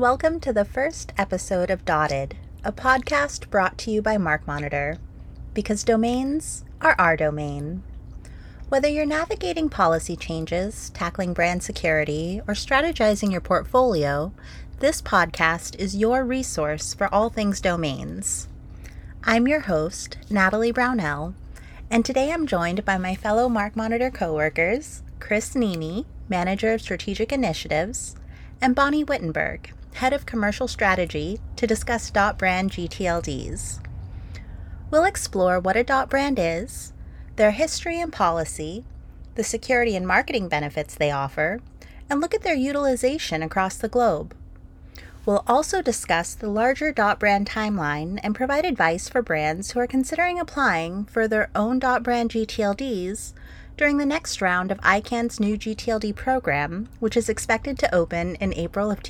Welcome to the first episode of Dotted, a podcast brought to you by MarkMonitor, because domains are our domain. Whether you're navigating policy changes, tackling brand security, or strategizing your portfolio, this podcast is your resource for all things domains. I'm your host, Natalie Brownell, and today I'm joined by my fellow MarkMonitor coworkers, Chris Nemi, Manager of Strategic Initiatives, and Bonnie Wittenberg, Head of Commercial Strategy, to discuss .brand GTLDs. We'll explore what a .brand is, their history and policy, the security and marketing benefits they offer, and look at their utilization across the globe. We'll also discuss the larger .brand timeline and provide advice for brands who are considering applying for their own .brand GTLDs during the next round of ICANN's new GTLD program, which is expected to open in April of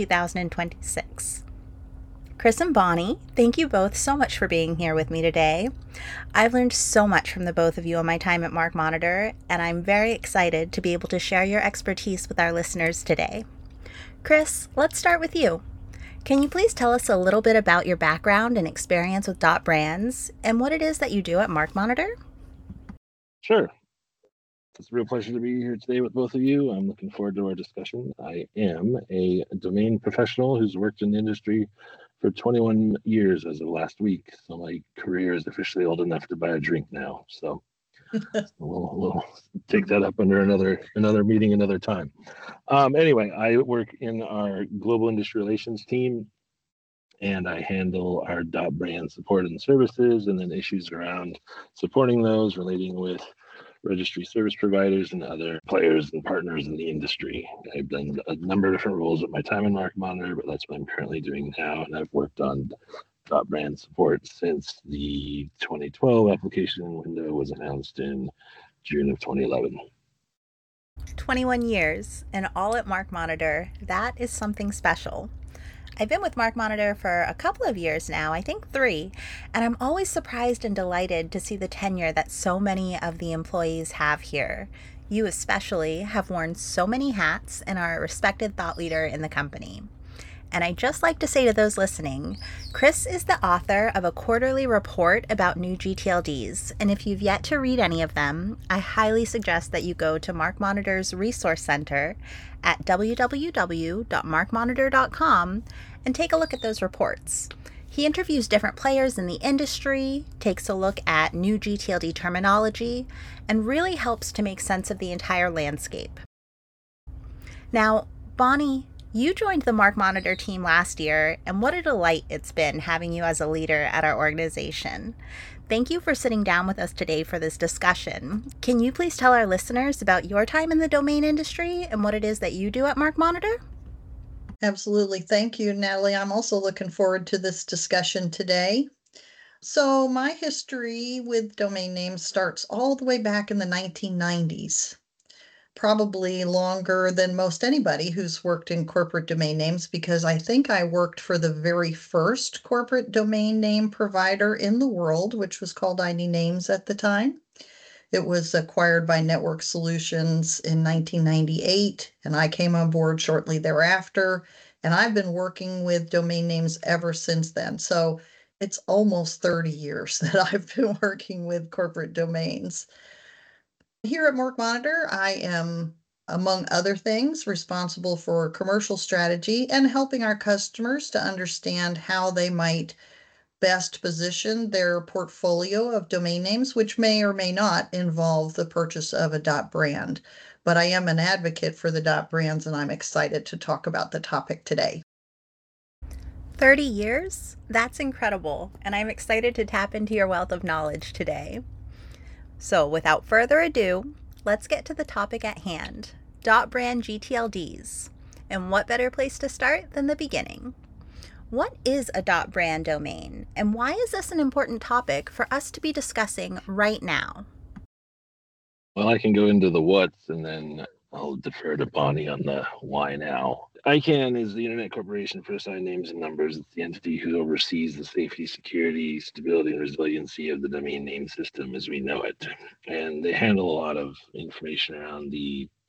2026. Chris and Bonnie, thank you both so much for being here with me today. I've learned so much from the both of you in my time at MarkMonitor, and I'm very excited to be able to share your expertise with our listeners today. Chris, let's start with you. Can you please tell us a little bit about your background and experience with .brands and what it is that you do at MarkMonitor? Sure. It's a real pleasure to be here today with both of you. I'm looking forward to our discussion. I am a domain professional who's worked in the industry for 21 years as of last week. So my career is officially old enough to buy a drink now. So we'll take that up under another meeting another time. Anyway, I work in our global industry relations team, and I handle our .brand support and services, and then issues around supporting those, relating with registry service providers and other players and partners in the industry. I've done a number of different roles at my time in MarkMonitor, but that's what I'm currently doing now. And I've worked on .brand support since the 2012 application window was announced in June of 2011. 21 years and all at MarkMonitor. That is something special. I've been with MarkMonitor for a couple of years now, I think 3, and I'm always surprised and delighted to see the tenure that so many of the employees have here. You especially have worn so many hats and are a respected thought leader in the company. And I'd just like to say to those listening, Chris is the author of a quarterly report about new GTLDs, and if you've yet to read any of them, I highly suggest that you go to MarkMonitor's Resource Center at www.markmonitor.com and take a look at those reports. He interviews different players in the industry, takes a look at new GTLD terminology, and really helps to make sense of the entire landscape. Now, Bonnie, you joined the MarkMonitor team last year, and what a delight it's been having you as a leader at our organization. Thank you for sitting down with us today for this discussion. Can you please tell our listeners about your time in the domain industry and what it is that you do at MarkMonitor? Absolutely. Thank you, Natalie. I'm also looking forward to this discussion today. So my history with domain names starts all the way back in the 1990s. Probably longer than most anybody who's worked in corporate domain names, because I think I worked for the very first corporate domain name provider in the world, which was called ID Names at the time. It was acquired by Network Solutions in 1998, and I came on board shortly thereafter. And I've been working with domain names ever since then. So it's almost 30 years that I've been working with corporate domains. Here at MarkMonitor, I am, among other things, responsible for commercial strategy and helping our customers to understand how they might best position their portfolio of domain names, which may or may not involve the purchase of a .brand. But I am an advocate for the .brands, and I'm excited to talk about the topic today. 30 years? That's incredible, and I'm excited to tap into your wealth of knowledge today. So without further ado, let's get to the topic at hand, .brand GTLDs. And what better place to start than the beginning? What is a .brand domain, and why is this an important topic for us to be discussing right now? Well, I can go into the what's, and then I'll defer to Bonnie on the why now. ICANN is the Internet Corporation for Assigned Names and Numbers. It's the entity who oversees the safety, security, stability, and resiliency of the domain name system as we know it. And they handle a lot of information around the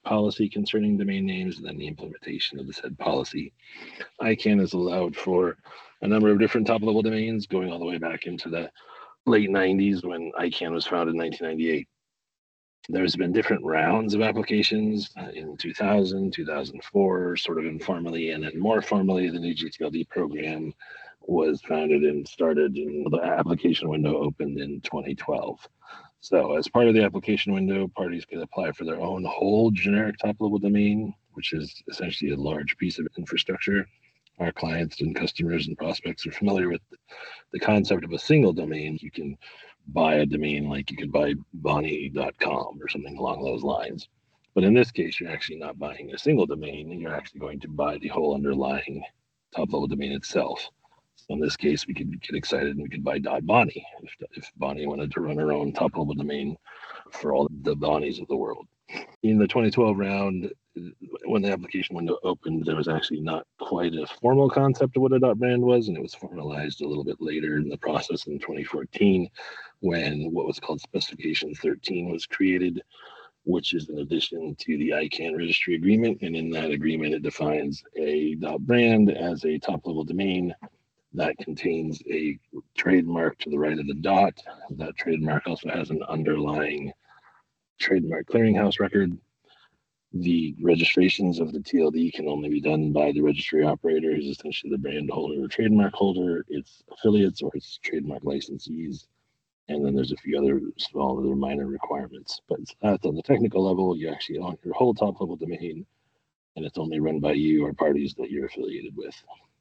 policy concerning domain names and then the implementation of the said policy. ICANN has allowed for a number of different top-level domains going all the way back into the late 90s when ICANN was founded in 1998. There's been different rounds of applications in 2000, 2004, sort of informally, and then more formally, the new GTLD program was founded and started, and the application window opened in 2012. So as part of the application window, parties can apply for their own whole generic top-level domain, which is essentially a large piece of infrastructure. Our clients and customers and prospects are familiar with the concept of a single domain. You can buy a domain like you could buy Bonnie.com or something along those lines. But in this case, you're actually not buying a single domain. You're actually going to buy the whole underlying top-level domain itself. So in this case, we could get excited and we could buy .Bonnie if Bonnie wanted to run her own top-level domain for all the Bonnies of the world. In the 2012 round, when the application window opened, there was actually not quite a formal concept of what a .brand was, and it was formalized a little bit later in the process in 2014 when what was called Specification 13 was created, which is an addition to the ICANN registry agreement. And in that agreement, it defines a .brand as a top-level domain that contains a trademark to the right of the dot. That trademark also has an underlying trademark clearinghouse record. The registrations of the TLD can only be done by the registry operator, who's essentially the brand holder or trademark holder, its affiliates or its trademark licensees. And then there's a few other small other minor requirements. But at the technical level, you actually own your whole top level domain, and it's only run by you or parties that you're affiliated with.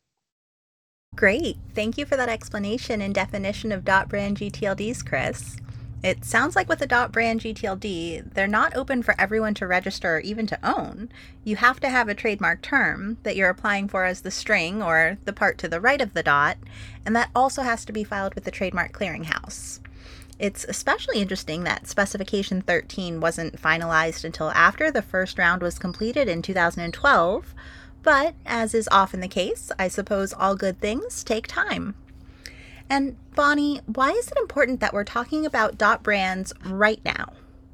Great. Thank you for that explanation and definition of .brand GTLDs, Chris. It sounds like with a .brand GTLD, they're not open for everyone to register or even to own. You have to have a trademark term that you're applying for as the string or the part to the right of the dot, and that also has to be filed with the Trademark Clearinghouse. It's especially interesting that Specification 13 wasn't finalized until after the first round was completed in 2012, but as is often the case, I suppose all good things take time. And Bonnie, why is it important that we're talking about .brands right now?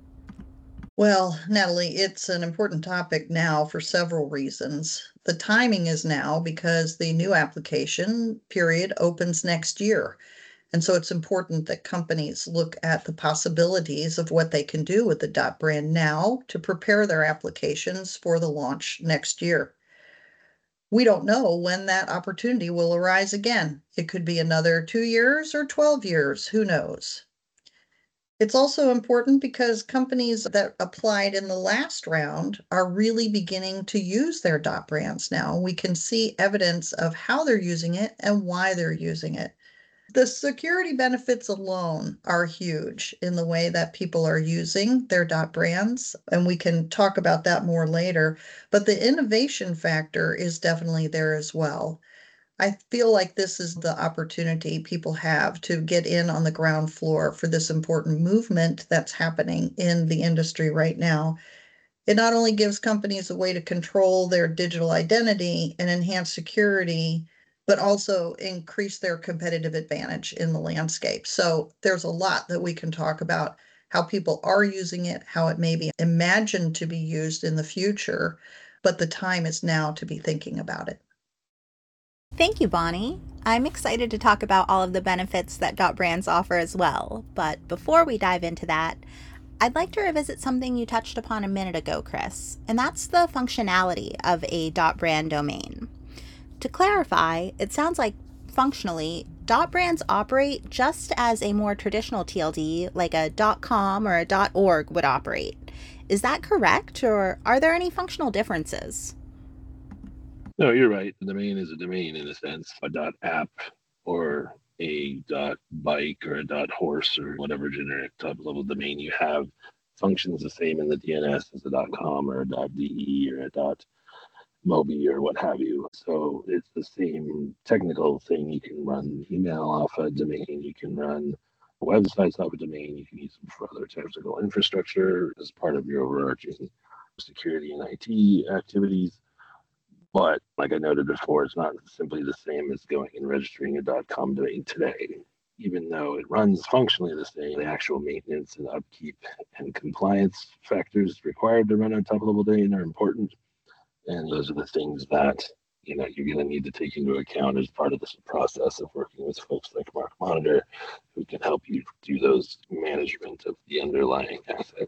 Well, Natalie, it's an important topic now for several reasons. The timing is now because the new application period opens next year. And so it's important that companies look at the possibilities of what they can do with the .brand now to prepare their applications for the launch next year. We don't know when that opportunity will arise again. It could be another 2 years or 12 years, who knows? It's also important because companies that applied in the last round are really beginning to use their .brands now. We can see evidence of how they're using it and why they're using it. The security benefits alone are huge in the way that people are using their .brands, and we can talk about that more later. But the innovation factor is definitely there as well. I feel like this is the opportunity people have to get in on the ground floor for this important movement that's happening in the industry right now. It not only gives companies a way to control their digital identity and enhance security, but also increase their competitive advantage in the landscape. So there's a lot that we can talk about how people are using it, how it may be imagined to be used in the future, but the time is now to be thinking about it. Thank you, Bonnie. I'm excited to talk about all of the benefits that .brands offer as well. But before we dive into that, I'd like to revisit something you touched upon a minute ago, Chris, and that's the functionality of a .brand domain. To clarify, it sounds like functionally, .brands operate just as a more traditional TLD like a .com or a .org would operate. Is that correct, or are there any functional differences? No, you're right. The domain is a domain in a sense. A .app or a .bike or a .horse or whatever generic top-level domain you have functions the same in the DNS as a .com or a .de or a Mobi or what have you. So it's the same technical thing. You can run email off a domain, you can run websites off a domain, you can use them for other technical infrastructure as part of your overarching security and IT activities. But like I noted before, it's not simply the same as going and registering a .com domain today. even though it runs functionally the same, the actual maintenance and upkeep and compliance factors required to run a top-level domain are important. And those are the things that you're going to need to take into account as part of this process of working with folks like MarkMonitor, who can help you do those management of the underlying asset.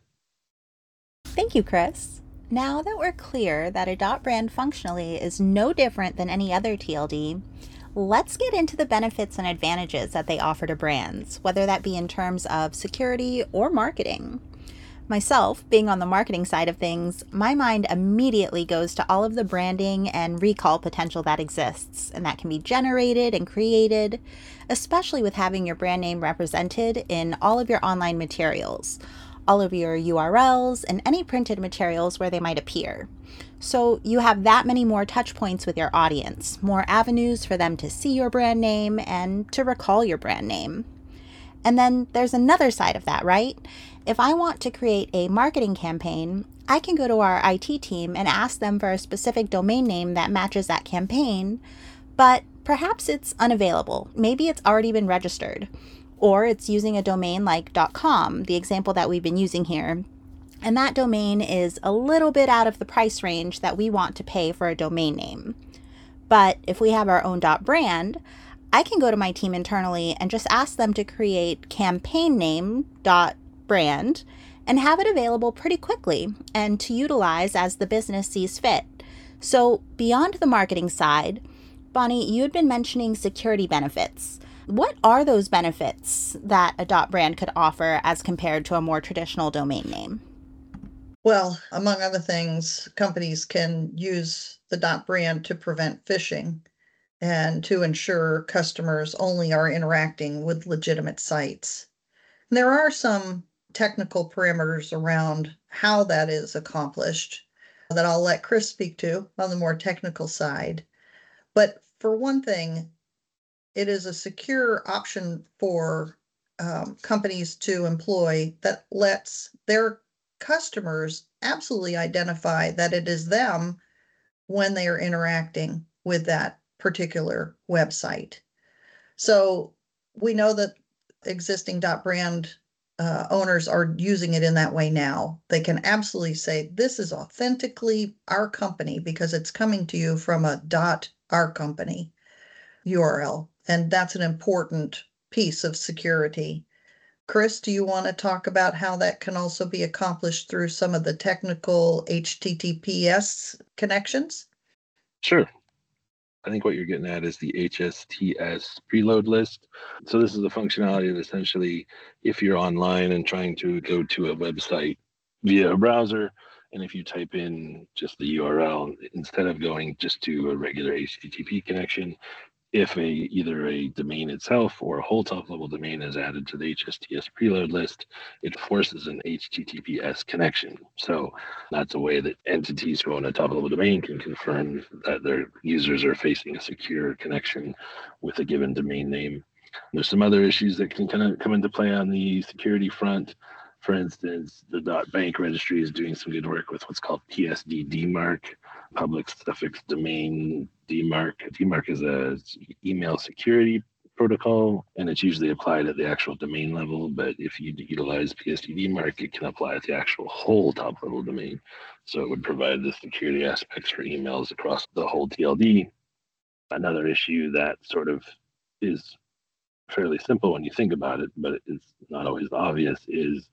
Thank you, Chris. Now that we're clear that a .brand functionally is no different than any other TLD, let's get into the benefits and advantages that they offer to brands, whether that be in terms of security or marketing. Myself, being on the marketing side of things, my mind immediately goes to all of the branding and recall potential that exists and that can be generated and created, especially with having your brand name represented in all of your online materials, all of your URLs, and any printed materials where they might appear. So you have that many more touch points with your audience, more avenues for them to see your brand name and to recall your brand name. And then there's another side of that, right? If I want to create a marketing campaign, I can go to our IT team and ask them for a specific domain name that matches that campaign, but perhaps it's unavailable. Maybe it's already been registered, or it's using a domain like .com, the example that we've been using here. And that domain is a little bit out of the price range that we want to pay for a domain name. But if we have our own .brand, I can go to my team internally and just ask them to create campaign name .brand and have it available pretty quickly and to utilize as the business sees fit. So beyond the marketing side, Bonnie, you had been mentioning security benefits. What are those benefits that a .brand could offer as compared to a more traditional domain name? Well, among other things, companies can use the .brand to prevent phishing and to ensure customers only are interacting with legitimate sites. And there are some technical parameters around how that is accomplished that I'll let Chris speak to on the more technical side. But for one thing, it is a secure option for companies to employ that lets their customers absolutely identify that it is them when they are interacting with that particular website. So we know that existing .brand owners are using it in that way now. They can absolutely say, this is authentically our company because it's coming to you from a .our company URL. And that's an important piece of security. Chris, do you want to talk about how that can also be accomplished through some of the technical HTTPS connections? Sure. I think what you're getting at is the HSTS preload list. So this is the functionality that essentially, if you're online and trying to go to a website via a browser, and if you type in just the URL, instead of going just to a regular HTTP connection, if either a domain itself or a whole top-level domain is added to the HSTS preload list, it forces an HTTPS connection. So that's a way that entities who own a top-level domain can confirm that their users are facing a secure connection with a given domain name. There's some other issues that can kind of come into play on the security front. For instance, the .bank registry is doing some good work with what's called PSD DMARC, public suffix domain DMARC. DMARC is a email security protocol, and it's usually applied at the actual domain level. But if you utilize PSD DMARC, it can apply at the actual whole top-level domain. So it would provide the security aspects for emails across the whole TLD. Another issue that sort of is fairly simple when you think about it, but it's not always obvious, is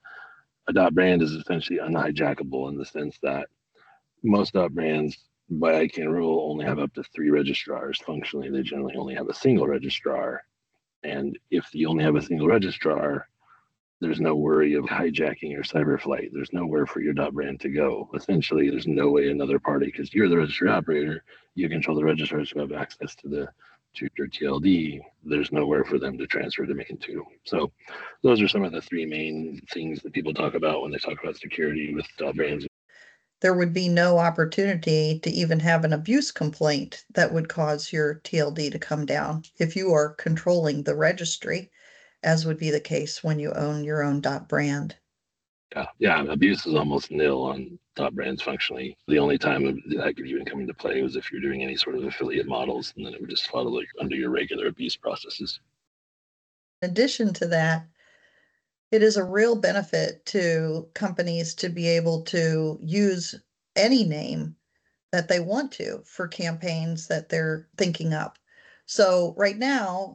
a .brand is essentially unhijackable in the sense that most .brands, by ICANN rule, only have up to 3 registrars. Functionally, they generally only have a single registrar. And if you only have a single registrar, there's no worry of hijacking or cyber flight. There's nowhere for your .brand to go. Essentially, there's no way another party, because you're the registry operator, you control the registrars who have access to your TLD. There's nowhere for them to transfer domain to. So those are some of the 3 main things that people talk about when they talk about security with .brands. There would be no opportunity to even have an abuse complaint that would cause your TLD to come down if you are controlling the registry, as would be the case when you own your own .brand. Yeah, abuse is almost nil on .brands functionally. The only time that could even come into play was if you're doing any sort of affiliate models, and then it would just follow under your regular abuse processes. In addition to that, it is a real benefit to companies to be able to use any name that they want to for campaigns that they're thinking up. So right now,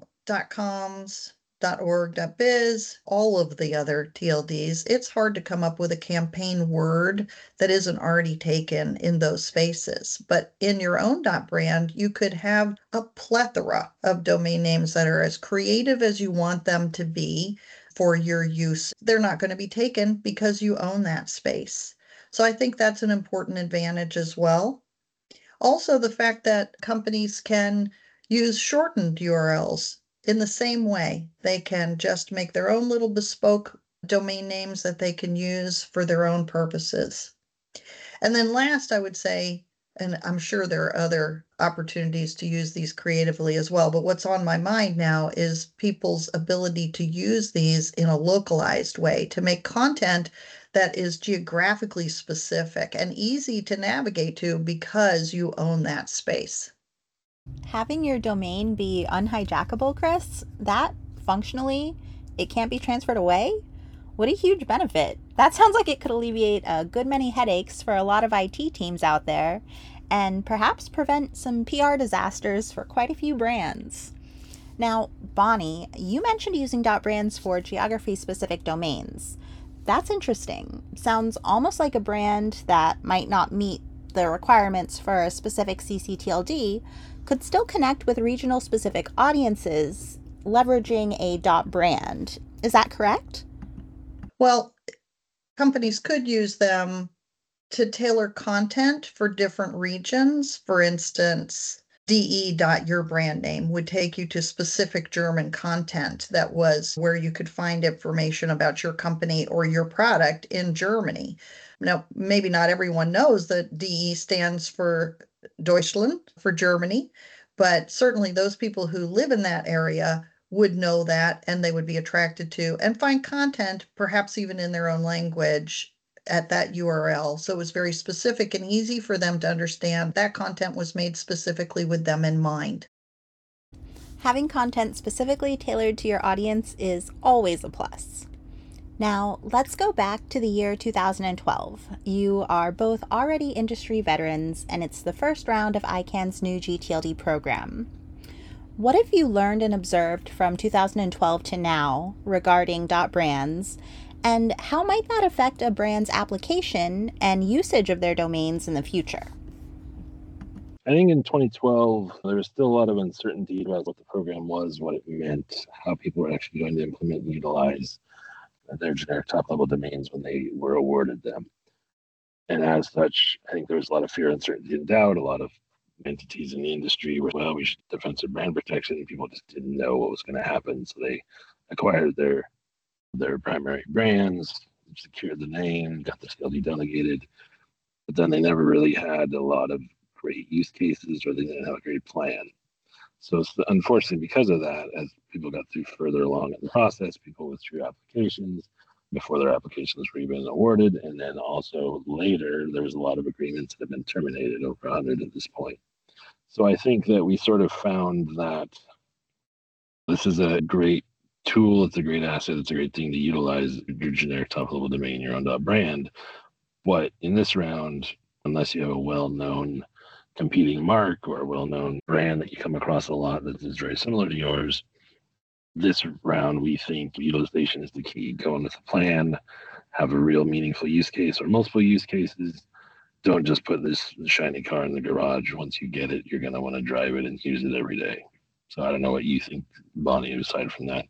.coms, .org, .biz, all of the other TLDs, it's hard to come up with a campaign word that isn't already taken in those spaces. But in your own .brand, you could have a plethora of domain names that are as creative as you want them to be for your use. They're not going to be taken because you own that space. So I think that's an important advantage as well. Also, the fact that companies can use shortened URLs in the same way. They can just make their own little bespoke domain names that they can use for their own purposes. And then last, I would say, and I'm sure there are other opportunities to use these creatively as well, but what's on my mind now is people's ability to use these in a localized way to make content that is geographically specific and easy to navigate to because you own that space. Having your domain be unhijackable, Chris, that functionally, it can't be transferred away? What a huge benefit. That sounds like it could alleviate a good many headaches for a lot of IT teams out there and perhaps prevent some PR disasters for quite a few brands. Now, Bonnie, you mentioned using .brands for geography-specific domains. That's interesting. Sounds almost like a brand that might not meet the requirements for a specific ccTLD could still connect with regional specific audiences leveraging a .brand. Is that correct? Well, companies could use them to tailor content for different regions. For instance, your brand name would take you to specific German content that was where you could find information about your company or your product in Germany. Now, maybe not everyone knows that DE stands for Deutschland, for Germany, but certainly those people who live in that area would know that and they would be attracted to and find content, perhaps even in their own language, at that URL. So it was very specific and easy for them to understand that content was made specifically with them in mind. Having content specifically tailored to your audience is always a plus. Now, let's go back to the year 2012. You are both already industry veterans, and it's the first round of ICANN's new gTLD program. What have you learned and observed from 2012 to now regarding .brands, and how might that affect a brand's application and usage of their domains in the future? I think in 2012, there was still a lot of uncertainty about what the program was, what it meant, how people were actually going to implement and utilize their generic top level domains when they were awarded them. And as such, I think there was a lot of fear, uncertainty, and doubt. A lot of entities in the industry were, well, we should defensive brand protection. And people just didn't know what was going to happen. So they acquired their primary brands, secured the name, got the TLD delegated. But then they never really had a lot of great use cases or they didn't have a great plan. So unfortunately, because of that, as people got through further along in the process, people withdrew applications before their applications were even awarded. And then also later, there was a lot of agreements that have been terminated, over 100 at this point. So I think that we sort of found that this is a great tool. It's a great asset. It's a great thing to utilize your generic top level domain, your own .brand. But in this round, unless you have a well-known competing mark or a well-known brand that you come across a lot that is very similar to yours, this round we think utilization is the key. Go in with a plan, have a real meaningful use case or multiple use cases. Don't just put this shiny car in the garage. Once you get it, you're going to want to drive it and use it every day. So I don't know what you think, Bonnie, aside from that.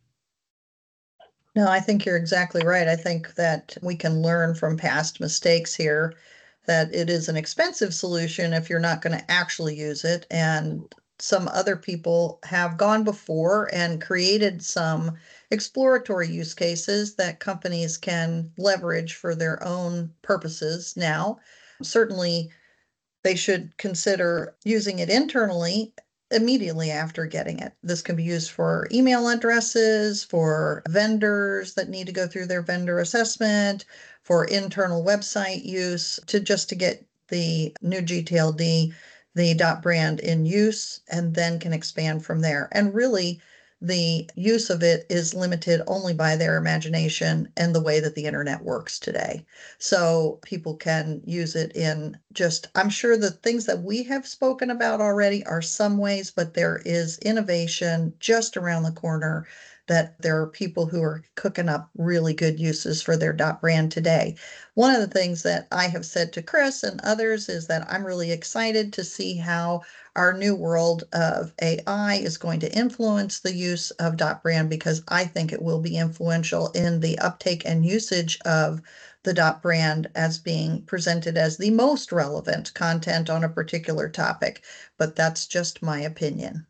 No, I think you're exactly right. I think that we can learn from past mistakes here, that it is an expensive solution if you're not going to actually use it. And some other people have gone before and created some exploratory use cases that companies can leverage for their own purposes now. Certainly, they should consider using it internally immediately after getting it. This can be used for email addresses, for vendors that need to go through their vendor assessment, for internal website use, to get the new gTLD, the .brand in use, and then can expand from there. And really, the use of it is limited only by their imagination and the way that the internet works today. So people can use it in just, I'm sure the things that we have spoken about already are some ways, but there is innovation just around the corner that there are people who are cooking up really good uses for their brand today. One of the things that I have said to Chris and others is that I'm really excited to see how our new world of AI is going to influence the use of .brand, because I think it will be influential in the uptake and usage of the .brand as being presented as the most relevant content on a particular topic. But that's just my opinion.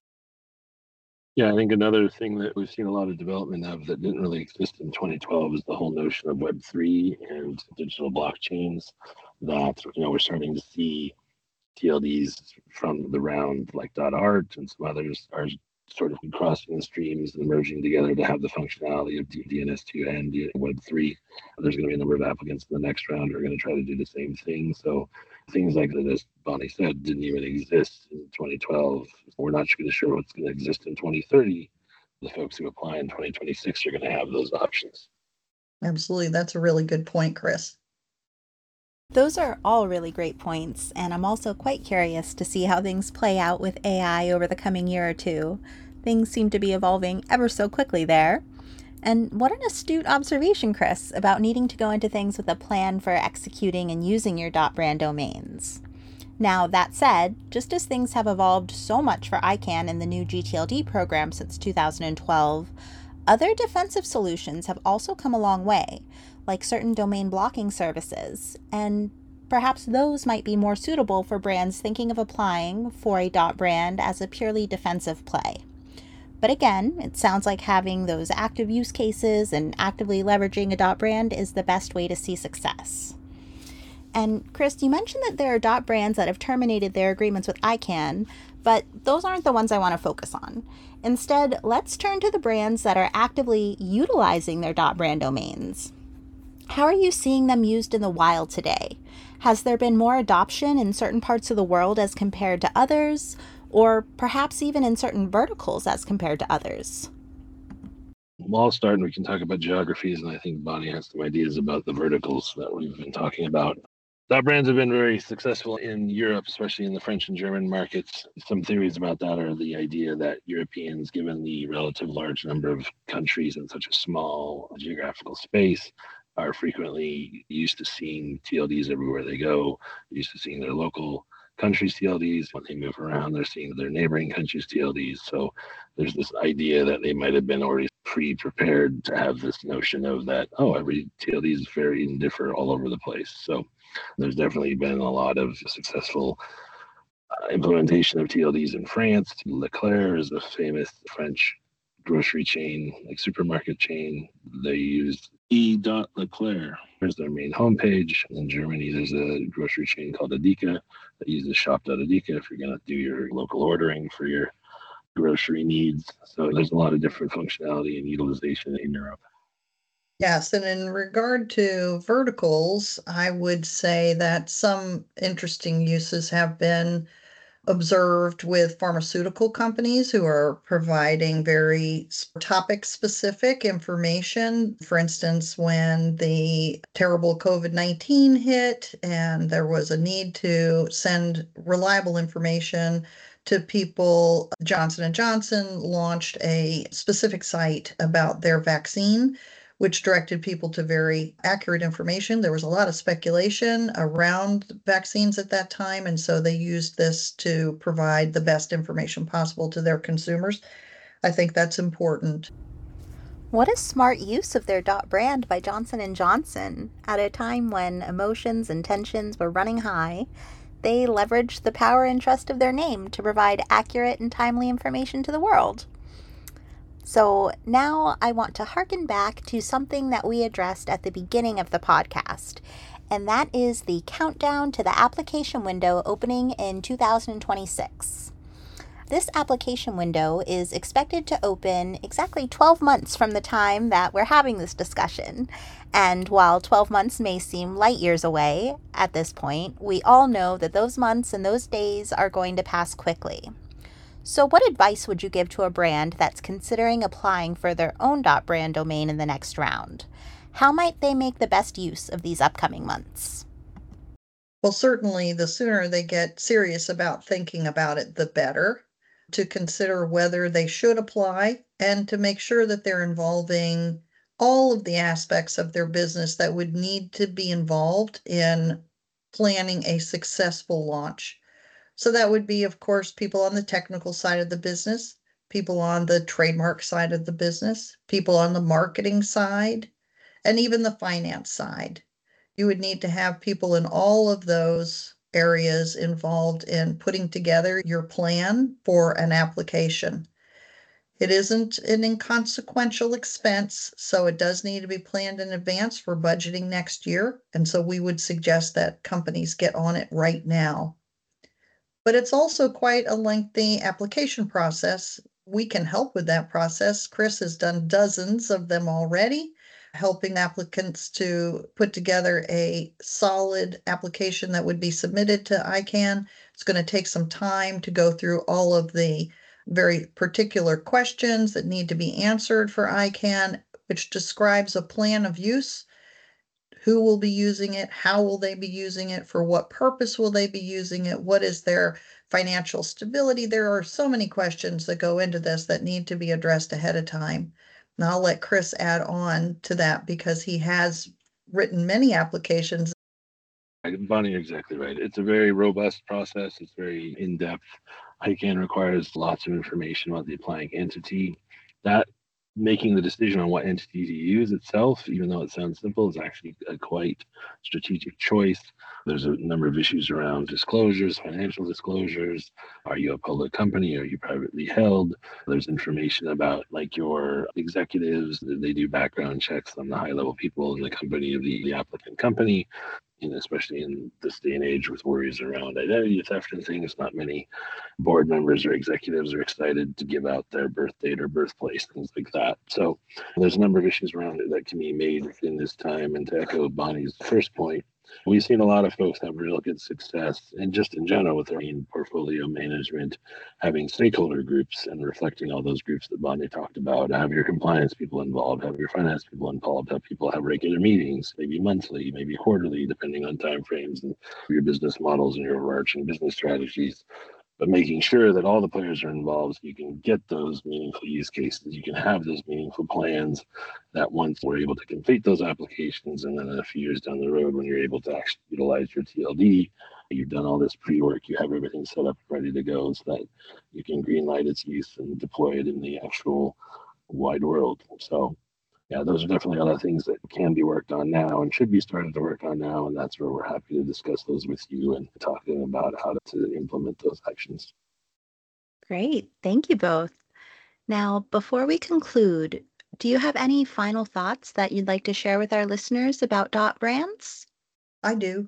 Yeah, I think another thing that we've seen a lot of development of that didn't really exist in 2012 is the whole notion of Web3 and digital blockchains. That we're starting to see TLDs from the round like .art and some others are sort of crossing the streams and merging together to have the functionality of DNS2 and Web3. There's going to be a number of applicants in the next round who are going to try to do the same thing. So things like that, as Bonnie said, didn't even exist in 2012. We're not really sure what's going to exist in 2030. The folks who apply in 2026 are going to have those options. Absolutely. That's a really good point, Chris. Those are all really great points, and I'm also quite curious to see how things play out with AI over the coming year or two. Things seem to be evolving ever so quickly there. And what an astute observation, Chris, about needing to go into things with a plan for executing and using your .brand domains. Now, that said, just as things have evolved so much for ICANN and the new GTLD program since 2012, other defensive solutions have also come a long way, like certain domain blocking services, and perhaps those might be more suitable for brands thinking of applying for a .brand as a purely defensive play. But again, it sounds like having those active use cases and actively leveraging a .brand is the best way to see success. And Chris, you mentioned that there are .brands that have terminated their agreements with ICANN, but those aren't the ones I want to focus on. Instead, let's turn to the brands that are actively utilizing their .brand domains. How are you seeing them used in the wild today? Has there been more adoption in certain parts of the world as compared to others, or perhaps even in certain verticals as compared to others? Well, I'll start and we can talk about geographies, and I think Bonnie has some ideas about the verticals that we've been talking about. .brands have been very successful in Europe, especially in the French and German markets. Some theories about that are the idea that Europeans, given the relative large number of countries in such a small geographical space, are frequently used to seeing TLDs everywhere they go, used to seeing their local countries' TLDs. When they move around, they're seeing their neighboring countries' TLDs. So there's this idea that they might have been already pre-prepared to have this notion of that, every TLD is very and differ all over the place. So there's definitely been a lot of successful implementation of TLDs in France. Leclerc is a famous French grocery chain, like supermarket chain. They use E.Leclerc as their main homepage. In Germany, there's a grocery chain called Edeka that uses shop.edeka if you're going to do your local ordering for your grocery needs. So there's a lot of different functionality and utilization in Europe. Yes, and in regard to verticals, I would say that some interesting uses have been observed with pharmaceutical companies who are providing very topic-specific information. For instance, when the terrible COVID-19 hit and there was a need to send reliable information to people, Johnson & Johnson launched a specific site about their vaccine, which directed people to very accurate information. There was a lot of speculation around vaccines at that time, and so they used this to provide the best information possible to their consumers. I think that's important. What a smart use of their .brand by Johnson & Johnson. At a time when emotions and tensions were running high, they leveraged the power and trust of their name to provide accurate and timely information to the world. So now I want to harken back to something that we addressed at the beginning of the podcast, and that is the countdown to the application window opening in 2026. This application window is expected to open exactly 12 months from the time that we're having this discussion. And while 12 months may seem light years away at this point, we all know that those months and those days are going to pass quickly. So what advice would you give to a brand that's considering applying for their own .brand domain in the next round? How might they make the best use of these upcoming months? Well, certainly the sooner they get serious about thinking about it, the better. To consider whether they should apply and to make sure that they're involving all of the aspects of their business that would need to be involved in planning a successful launch. So that would be, of course, people on the technical side of the business, people on the trademark side of the business, people on the marketing side, and even the finance side. You would need to have people in all of those areas involved in putting together your plan for an application. It isn't an inconsequential expense, so it does need to be planned in advance for budgeting next year. And so we would suggest that companies get on it right now. But it's also quite a lengthy application process. We can help with that process. Chris has done dozens of them already, helping applicants to put together a solid application that would be submitted to ICANN. It's going to take some time to go through all of the very particular questions that need to be answered for ICANN, which describes a plan of use. Who will be using it? How will they be using it? For what purpose will they be using it? What is their financial stability? There are so many questions that go into this that need to be addressed ahead of time. And I'll let Chris add on to that because he has written many applications. Bonnie, you're exactly right. It's a very robust process. It's very in-depth. ICANN requires lots of information about the applying entity. That making the decision on what entity to use itself, even though it sounds simple, is actually a quite strategic choice. There's a number of issues around disclosures, financial disclosures. Are you a public company? Are you privately held? There's information about like your executives. They do background checks on the high level people in the company of the applicant company. And especially in this day and age with worries around identity theft and things, not many board members or executives are excited to give out their birth date or birthplace, things like that. So there's a number of issues around it that can be made in this time. And to echo Bonnie's first point, we've seen a lot of folks have real good success, and just in general with their own portfolio management, having stakeholder groups and reflecting all those groups that Bonnie talked about. Have your compliance people involved, have your finance people involved, have people have regular meetings, maybe monthly, maybe quarterly, depending on timeframes and your business models and your overarching business strategies. But making sure that all the players are involved so you can get those meaningful use cases, you can have those meaningful plans that once we're able to complete those applications, and then a few years down the road when you're able to actually utilize your TLD, you've done all this pre-work, you have everything set up ready to go so that you can greenlight its use and deploy it in the actual wide world. So yeah, those are definitely other things that can be worked on now and should be started to work on now. And that's where we're happy to discuss those with you and talking about how to implement those actions. Great. Thank you both. Now, before we conclude, do you have any final thoughts that you'd like to share with our listeners about .brands? I do.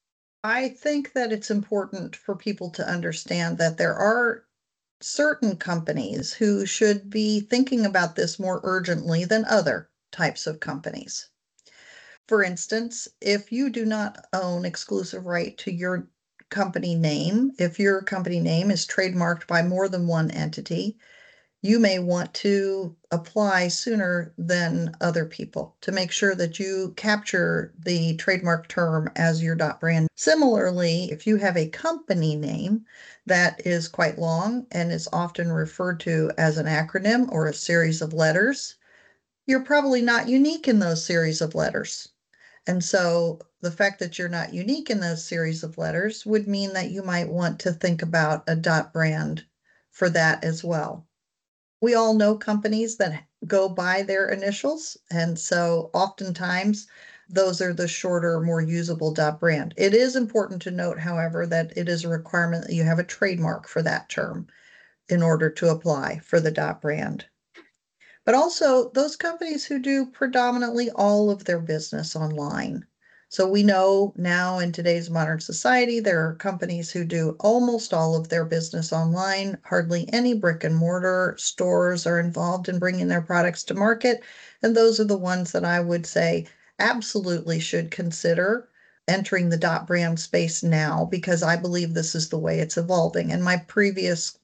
I think that it's important for people to understand that there are certain companies who should be thinking about this more urgently than other types of companies. For instance, if you do not own exclusive right to your company name, if your company name is trademarked by more than one entity, you may want to apply sooner than other people to make sure that you capture the trademark term as your .brand. Similarly, if you have a company name that is quite long and is often referred to as an acronym or a series of letters, you're probably not unique in those series of letters. And so the fact that you're not unique in those series of letters would mean that you might want to think about a .brand for that as well. We all know companies that go by their initials, and so oftentimes those are the shorter, more usable .brand. It is important to note, however, that it is a requirement that you have a trademark for that term in order to apply for the .brand. But also those companies who do predominantly all of their business online. So we know now in today's modern society, there are companies who do almost all of their business online. Hardly any brick and mortar stores are involved in bringing their products to market. And those are the ones that I would say absolutely should consider entering the .brand space now, because I believe this is the way it's evolving. In my previous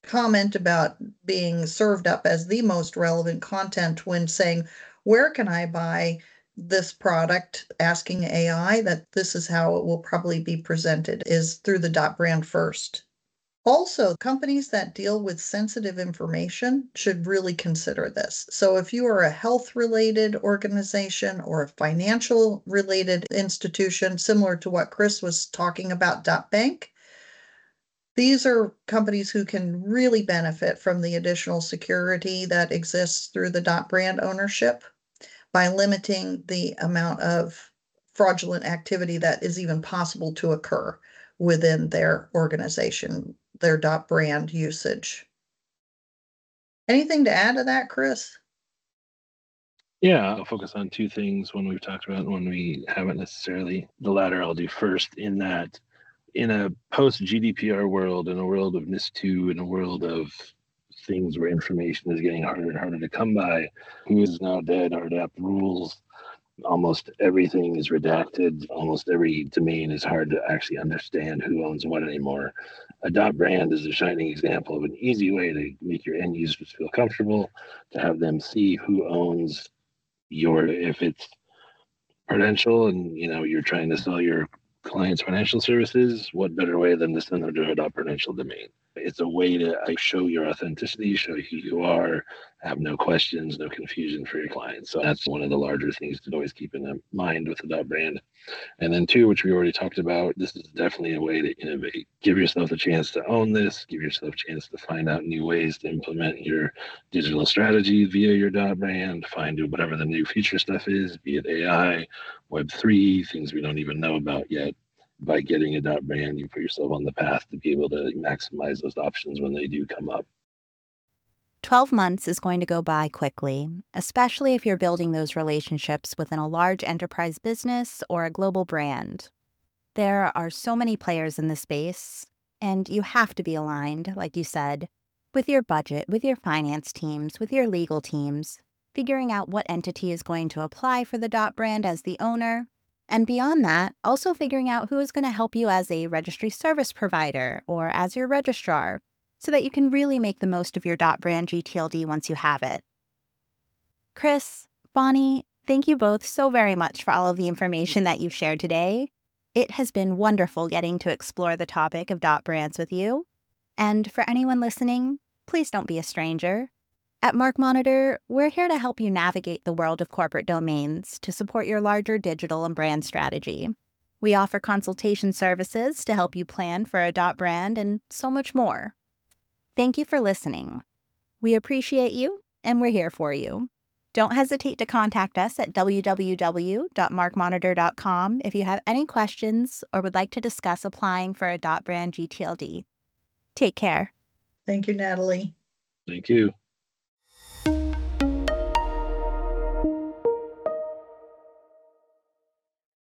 comment about being served up as the most relevant content when saying, where can I buy this product? Asking AI that this is how it will probably be presented is through the .brand first. Also, companies that deal with sensitive information should really consider this. So if you are a health-related organization or a financial-related institution, similar to what Chris was talking about, .bank, these are companies who can really benefit from the additional security that exists through the .brand ownership by limiting the amount of fraudulent activity that is even possible to occur within their organization, their .brand usage. Anything to add to that, Chris? Yeah, I'll focus on two things, one we've talked about and one we haven't necessarily. The latter I'll do first, in that in a post-GDPR world, in a world of NIS2, in a world of things where information is getting harder and harder to come by, who is now dead, RDAP rules, almost everything is redacted. Almost every domain is hard to actually understand who owns what anymore. A .brand is a shining example of an easy way to make your end users feel comfortable, to have them see who owns if it's Prudential and you're trying to sell your clients financial services, what better way than to send them to a .prudential domain? It's a way to show your authenticity, show who you are, have no questions, no confusion for your clients. So that's one of the larger things to always keep in mind with the .brand. And then two, which we already talked about, this is definitely a way to innovate. Give yourself a chance to own this. Give yourself a chance to find out new ways to implement your digital strategy via your .brand. Find whatever the new future stuff is, be it AI, Web3, things we don't even know about yet. By getting a .brand, you put yourself on the path to be able to maximize those options when they do come up. 12 months is going to go by quickly, especially if you're building those relationships within a large enterprise business or a global brand. There are so many players in this space, and you have to be aligned, like you said, with your budget, with your finance teams, with your legal teams, figuring out what entity is going to apply for the .brand as the owner, and beyond that, also figuring out who is going to help you as a registry service provider or as your registrar, so that you can really make the most of your .brand GTLD once you have it. Chris, Bonnie, thank you both so very much for all of the information that you've shared today. It has been wonderful getting to explore the topic of .brands with you. And for anyone listening, please don't be a stranger. At MarkMonitor, we're here to help you navigate the world of corporate domains to support your larger digital and brand strategy. We offer consultation services to help you plan for a .brand and so much more. Thank you for listening. We appreciate you, and we're here for you. Don't hesitate to contact us at www.markmonitor.com if you have any questions or would like to discuss applying for a .brand GTLD. Take care. Thank you, Natalie. Thank you.